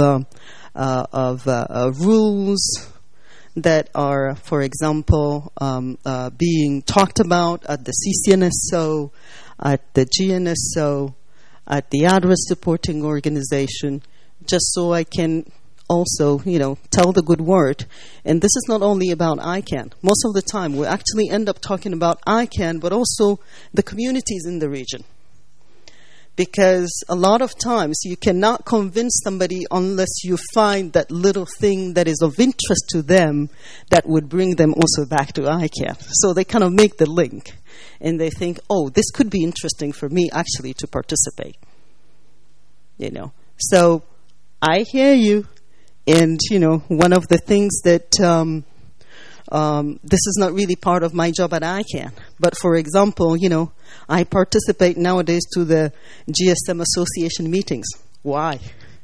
rules that are, for example, being talked about at the CCNSO, at the GNSO, at the address supporting organization, just so I can also, tell the good word. And this is not only about ICANN. Most of the time, we actually end up talking about ICANN, but also the communities in the region. Because a lot of times you cannot convince somebody unless you find that little thing that is of interest to them that would bring them also back to ICANN. So they kind of make the link. And they think, oh, this could be interesting for me actually to participate. So I hear you. And, one of the things that this is not really part of my job at ICANN. But, for example, I participate nowadays to the GSM Association meetings. Why?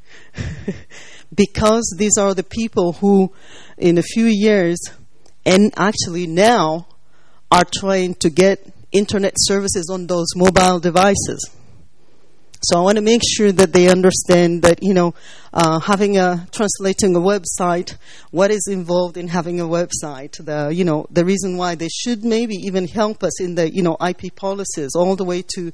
Because these are the people who, in a few years, and actually now, are trying to get internet services on those mobile devices. So I want to make sure that they understand that, translating a website, what is involved in having a website, the reason why they should maybe even help us in the, IP policies, all the way to,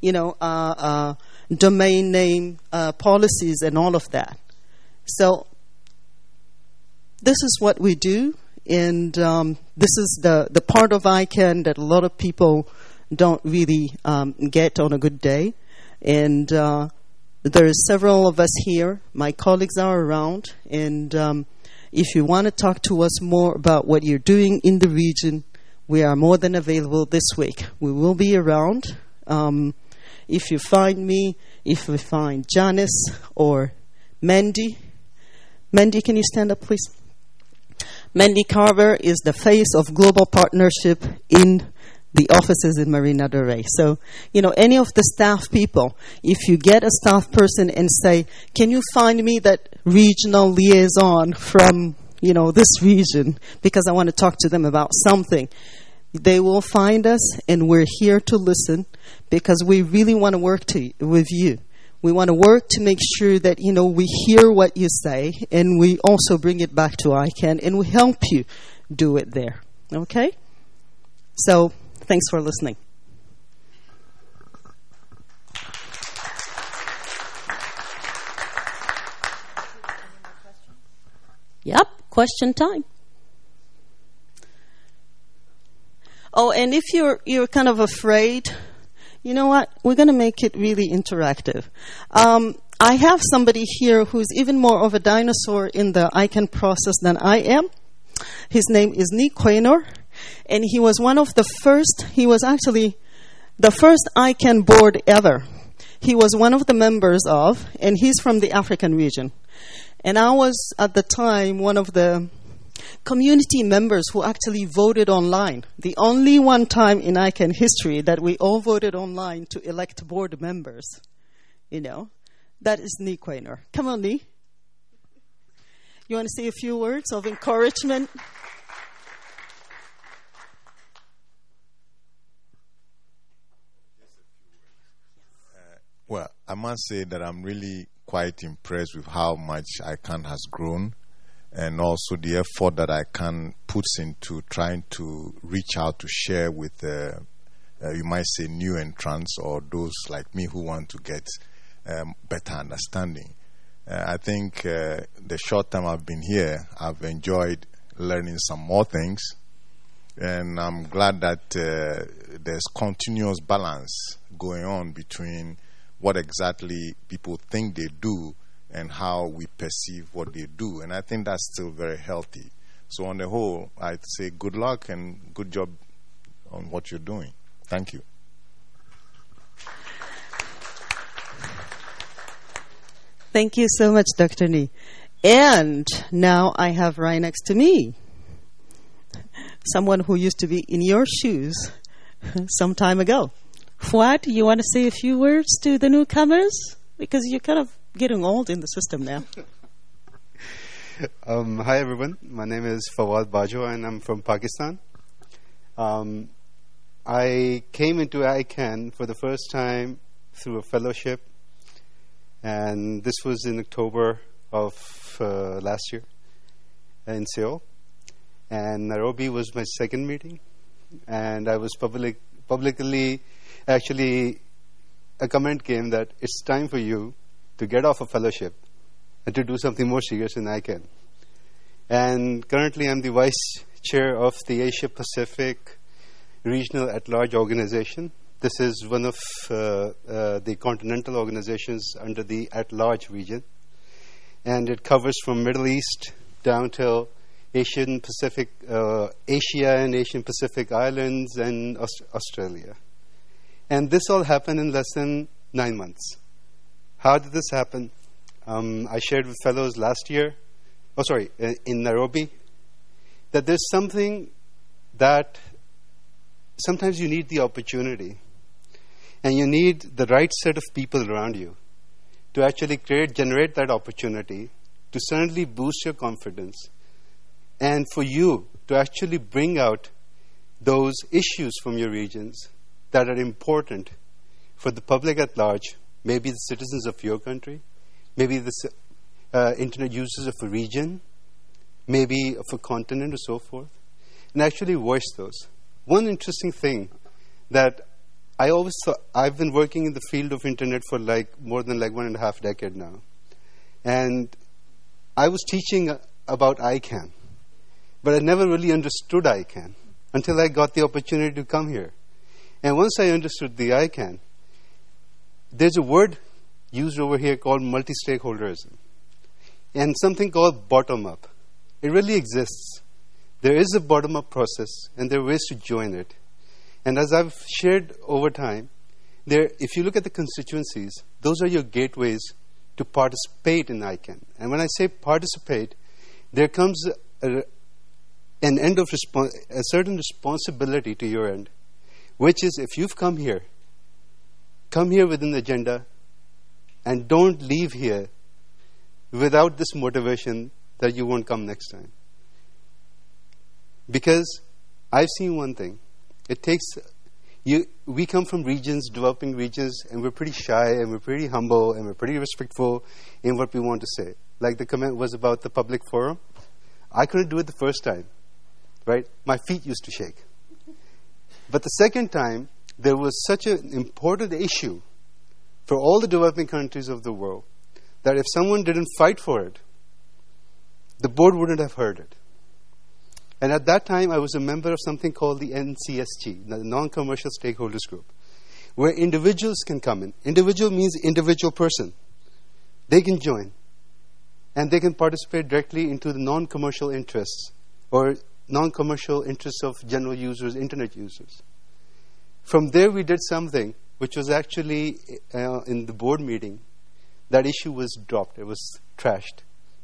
domain name policies and all of that. So this is what we do, and this is the part of ICANN that a lot of people don't really get on a good day. And there are several of us here. My colleagues are around. And if you want to talk to us more about what you're doing in the region, we are more than available this week. We will be around. If you find me, if you find Janice or Mandy. Mandy, can you stand up, please? Mandy Carver is the face of global partnership in the offices in Marina del Rey. So, any of the staff people, if you get a staff person and say, can you find me that regional liaison from, this region, because I want to talk to them about something, they will find us, and we're here to listen, because we really want to work with you. We want to work to make sure that, we hear what you say, and we also bring it back to ICANN, and we help you do it there. Okay? So, thanks for listening. Yep, question time. Oh, and if you're kind of afraid, you know what? We're going to make it really interactive. I have somebody here who's even more of a dinosaur in the ICANN process than I am. His name is Nick Quaynor. And he was he was actually the first ICANN board ever. He was one of the members of, and he's from the African region. And I was, at the time, one of the community members who actually voted online. The only one time in ICANN history that we all voted online to elect board members, that is Nee Quainer. Come on, Nee. You want to say a few words of encouragement? Well, I must say that I'm really quite impressed with how much ICANN has grown, and also the effort that ICANN puts into trying to reach out to share with, you might say, new entrants or those like me who want to get better understanding. I think the short time I've been here, I've enjoyed learning some more things, and I'm glad that there's continuous balance going on between what exactly people think they do and how we perceive what they do. And I think that's still very healthy. So on the whole, I'd say good luck and good job on what you're doing. Thank you. Thank you so much, Dr. Nee. And now I have right next to me someone who used to be in your shoes some time ago. Fuad, you want to say a few words to the newcomers? Because you're kind of getting old in the system now. Hi, everyone. My name is Fawad Bajo, and I'm from Pakistan. I came into ICANN for the first time through a fellowship, and this was in October of last year in Seoul. And Nairobi was my second meeting, and I was publicly, actually, a comment came that it's time for you to get off a fellowship and to do something more serious in ICANN. And currently I'm the vice chair of the Asia Pacific Regional at-Large Organization. This is one of the continental organizations under the at-large region. And it covers from Middle East down till Asia and Asian Pacific Islands and Australia. And this all happened in less than 9 months. How did this happen? I shared with fellows last year, in Nairobi, that there's something that sometimes you need the opportunity, and you need the right set of people around you to actually generate that opportunity, to suddenly boost your confidence, and for you to actually bring out those issues from your regions that are important for the public at large, maybe the citizens of your country, maybe the internet users of a region, maybe of a continent or so forth, and actually voice those. One interesting thing that I always thought, I've been working in the field of internet for more than 1.5 decades now. And I was teaching about ICANN, but I never really understood ICANN until I got the opportunity to come here. And once I understood the ICANN, there's a word used over here called multi-stakeholderism and something called bottom-up. It really exists. There is a bottom-up process, and there are ways to join it. And as I've shared over time, if you look at the constituencies, those are your gateways to participate in ICANN. And when I say participate, there comes a certain responsibility to your end, which is if you've come here with an agenda and don't leave here without this motivation that you won't come next time. Because I've seen one thing. We come from regions, developing regions, and we're pretty shy, and we're pretty humble, and we're pretty respectful in what we want to say. Like the comment was about the public forum. I couldn't do it the first time, right? My feet used to shake. But the second time, there was such an important issue for all the developing countries of the world that if someone didn't fight for it, the board wouldn't have heard it. And at that time, I was a member of something called the NCSG, the Non-Commercial Stakeholders Group, where individuals can come in. Individual means individual person. They can join. And they can participate directly into the non-commercial interests or non-commercial interests of general users, internet users. From there, we did something which was actually in the board meeting. That issue was dropped. It was trashed.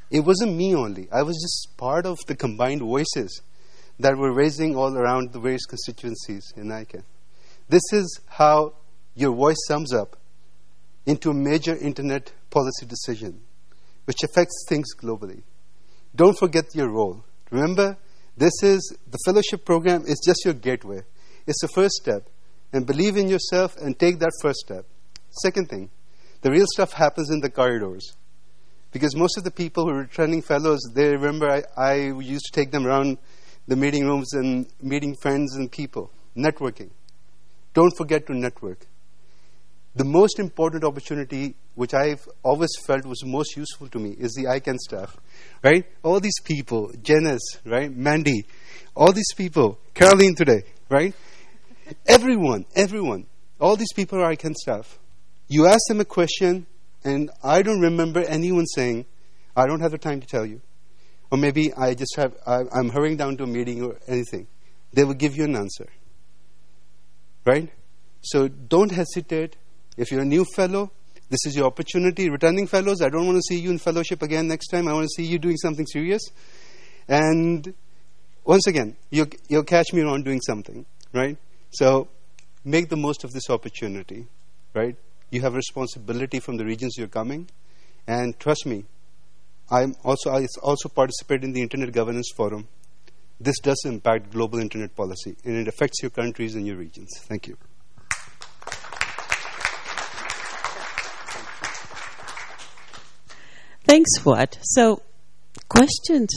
It wasn't me only. I was just part of the combined voices that were raising all around the various constituencies in ICANN. This is how your voice sums up into a major internet policy decision, which affects things globally. Don't forget your role. Remember, the fellowship program is just your gateway. It's the first step. And believe in yourself and take that first step. Second thing, the real stuff happens in the corridors. Because most of the people who are returning fellows, they remember I used to take them around the meeting rooms and meeting friends and people, networking. Don't forget to network. The most important opportunity, which I've always felt was most useful to me, is the ICANN staff, right? All these people, Janice, right? Mandy, all these people, Caroline today, right? Everyone, all these people are ICANN staff. You ask them a question, and I don't remember anyone saying, I don't have the time to tell you. Or maybe I'm hurrying down to a meeting or anything. They will give you an answer. Right? So don't hesitate. If you're a new fellow, this is your opportunity. Returning fellows, I don't want to see you in fellowship again next time. I want to see you doing something serious. And once again, you'll catch me around doing something. Right? So make the most of this opportunity. Right? You have responsibility from the regions you're coming. And trust me, I also participate in the Internet Governance Forum. This does impact global Internet policy, and it affects your countries and your regions. Thank you. Thanks, Fuad. So, questions?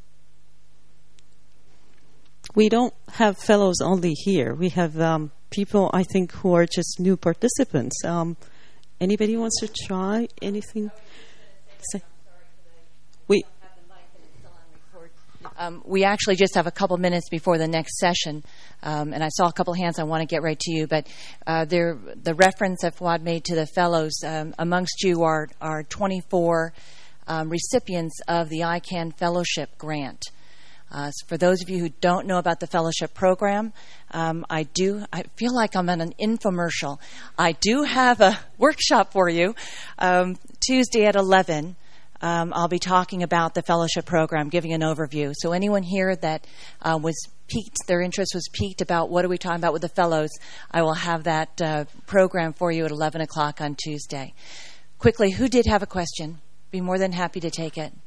We don't have fellows only here. We have people, I think, who are just new participants. Anybody wants to try anything? We actually just have a couple minutes before the next session, and I saw a couple hands. I want to get right to you, but the reference that Fuad made to the fellows, amongst you are 24 recipients of the ICANN Fellowship Grant. For those of you who don't know about the fellowship program, I feel like I'm on an infomercial. I do have a workshop for you Tuesday at 11. I'll be talking about the fellowship program, giving an overview. So anyone here that their interest was piqued about what are we talking about with the fellows, I will have that program for you at 11 o'clock on Tuesday. Quickly, who did have a question? Be more than happy to take it.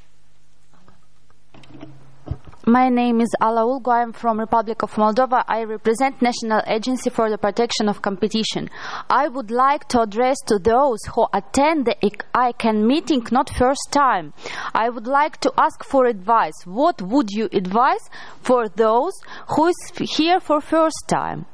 My name is Ala Ulgu. I'm from Republic of Moldova. I represent National Agency for the Protection of Competition. I would like to address to those who attend the ICANN meeting not first time. I would like to ask for advice. What would you advise for those who is here for first time?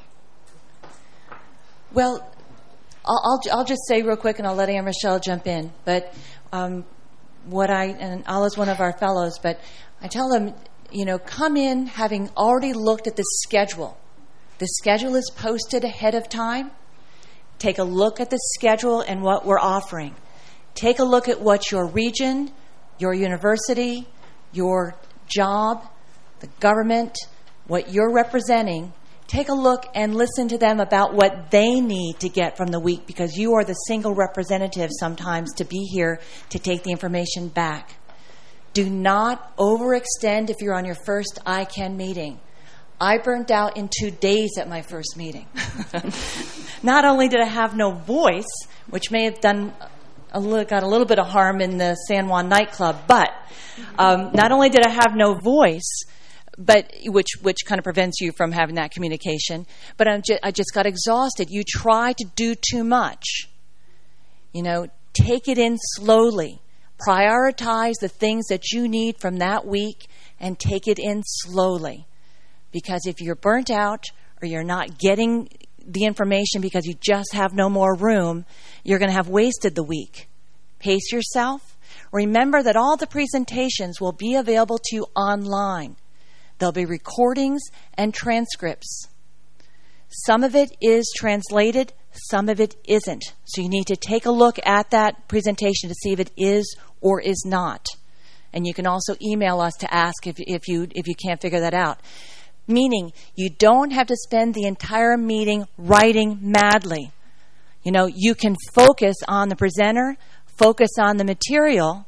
Well, I'll just say real quick, and I'll let Anne Rochelle jump in. But and Ala's one of our fellows, but I tell them, come in having already looked at the schedule. The schedule is posted ahead of time. Take a look at the schedule and what we're offering. Take a look at what your region, your university, your job, the government, what you're representing. Take a look and listen to them about what they need to get from the week, because you are the single representative sometimes to be here to take the information back. Do not overextend if you're on your first ICANN meeting. I burnt out in 2 days at my first meeting. Not only did I have no voice, which may have got a little bit of harm in the San Juan nightclub, but not only did I have no voice, but which kind of prevents you from having that communication, but I just got exhausted. You try to do too much. Take it in slowly. Prioritize the things that you need from that week and take it in slowly. Because if you're burnt out or you're not getting the information because you just have no more room, you're going to have wasted the week. Pace yourself. Remember that all the presentations will be available to you online. There'll be recordings and transcripts. Some of it is translated, some of it isn't. So you need to take a look at that presentation to see if it is or is not. And you can also email us to ask if you can't figure that out. Meaning, you don't have to spend the entire meeting writing madly. You can focus on the presenter, focus on the material,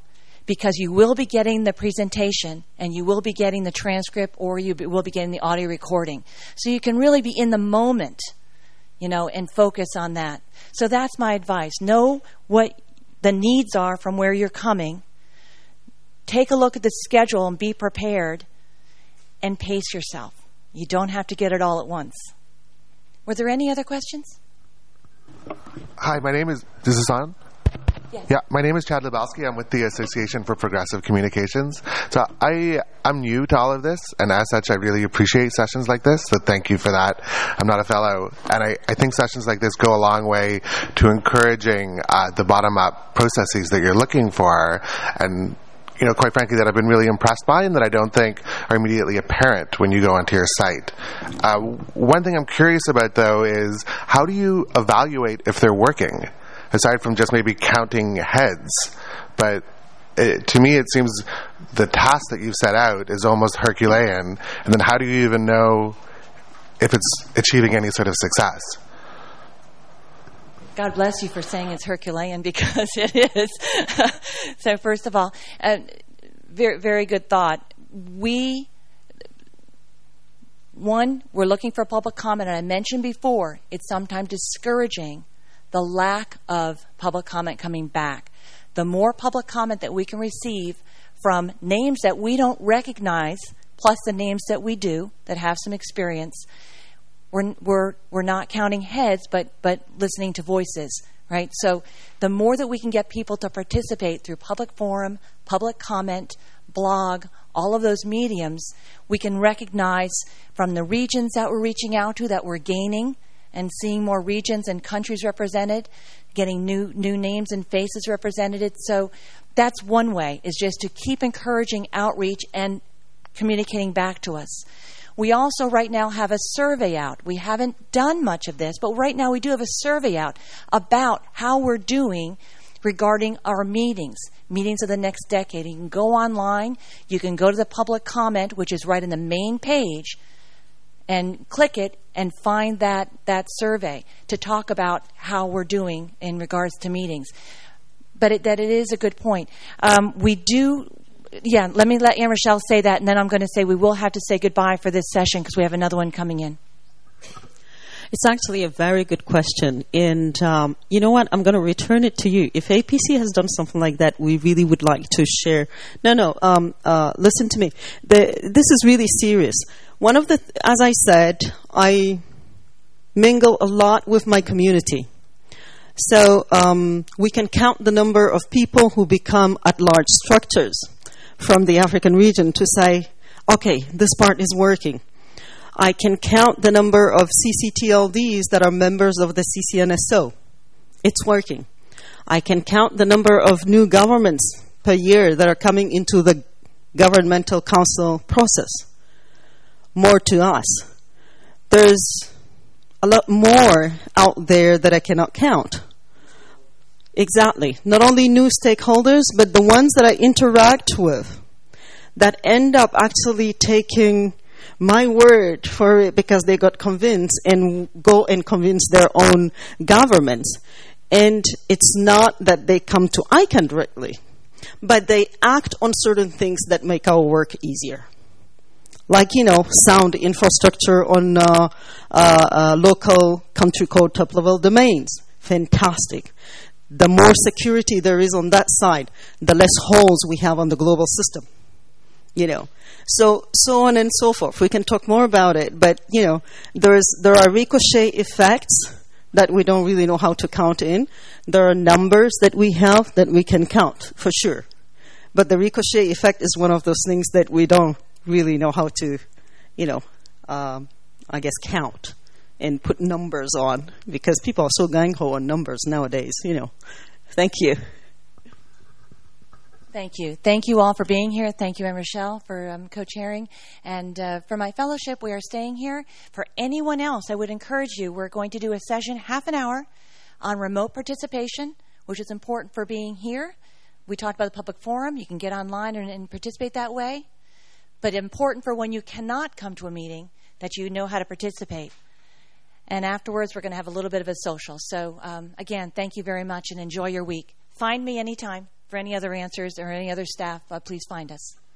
because you will be getting the presentation and you will be getting the transcript, or you will be getting the audio recording. So you can really be in the moment, and focus on that. So that's my advice. Know what the needs are from where you're coming. Take a look at the schedule and be prepared, and pace yourself. You don't have to get it all at once. Were there any other questions? Hi, this is on? Yes. Yeah, my name is Chad Lebowski. I'm with the Association for Progressive Communications. So I'm new to all of this, and as such, I really appreciate sessions like this, so thank you for that. I'm not a fellow, and I think sessions like this go a long way to encouraging the bottom-up processes that you're looking for, and quite frankly, that I've been really impressed by and that I don't think are immediately apparent when you go onto your site. One thing I'm curious about, though, is how do you evaluate if they're working, aside from just maybe counting heads? But to me, it seems the task that you've set out is almost Herculean, and then how do you even know if it's achieving any sort of success? God bless you for saying it's Herculean, because it is. So first of all, very, very good thought. We're looking for public comment, and I mentioned before, it's sometimes discouraging the lack of public comment coming back. The more public comment that we can receive from names that we don't recognize, plus the names that we do that have some experience, we're not counting heads, but listening to voices, right? So the more that we can get people to participate through public forum, public comment, blog, all of those mediums, we can recognize from the regions that we're reaching out to that we're gaining and seeing more regions and countries represented, getting new names and faces represented. So that's one way, is just to keep encouraging outreach and communicating back to us. We also right now have a survey out. We haven't done much of this, but right now we do have a survey out about how we're doing regarding our meetings of the next decade. You can go online. You can go to the public comment, which is right in the main page, and click it and find that survey to talk about how we're doing in regards to meetings. But it is a good point. We do... Yeah, let me let Anne Rochelle say that, and then I'm going to say we will have to say goodbye for this session because we have another one coming in. It's actually a very good question. And you know what? I'm going to return it to you. If APC has done something like that, we really would like to share. Listen to me. This is really serious. As I said, I mingle a lot with my community. So we can count the number of people who become at-large structures from the African region to say, okay, this part is working. I can count the number of CCTLDs that are members of the CCNSO. It's working. I can count the number of new governments per year that are coming into the governmental council process. More to us. There's a lot more out there that I cannot count. Exactly. Not only new stakeholders, but the ones that I interact with that end up actually taking my word for it because they got convinced and go and convince their own governments. And it's not that they come to ICANN directly, but they act on certain things that make our work easier. Like, sound infrastructure on local country code top-level domains. Fantastic. The more security there is on that side, the less holes we have on the global system. So on and so forth. We can talk more about it, but there are ricochet effects that we don't really know how to count in. There are numbers that we have that we can count for sure, but the ricochet effect is one of those things that we don't really know how to, count and put numbers on, because people are so gung-ho on numbers nowadays, Thank you. Thank you. Thank you all for being here. Thank you, Anne Rochelle, for co-chairing. And for my fellowship, we are staying here. For anyone else, I would encourage you, we're going to do a session, half an hour, on remote participation, which is important for being here. We talked about the public forum. You can get online and participate that way. But important for when you cannot come to a meeting, that you know how to participate. And afterwards, we're going to have a little bit of a social. So, again, thank you very much and enjoy your week. Find me anytime. For any other answers or any other staff, please find us.